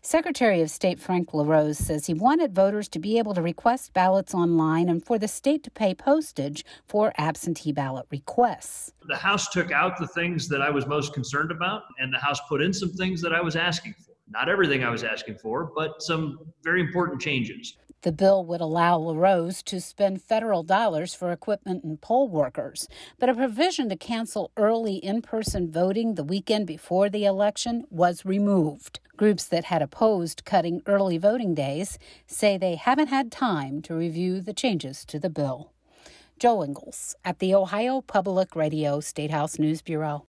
Secretary of State Frank LaRose says he wanted voters to be able to request ballots online and for the state to pay postage for absentee ballot requests. The House took out the things that I was most concerned about, and the House put in some things that I was asking for. Not everything I was asking for, but some very important changes. The bill would allow LaRose to spend federal dollars for equipment and poll workers, but a provision to cancel early in-person voting the weekend before the election was removed. Groups that had opposed cutting early voting days say they haven't had time to review the changes to the bill. Joe Ingles at the Ohio Public Radio State House News Bureau.